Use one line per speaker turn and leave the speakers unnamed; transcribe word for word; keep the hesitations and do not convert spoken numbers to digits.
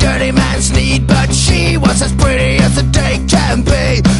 dirty man's need, but she was as pretty as the day can be.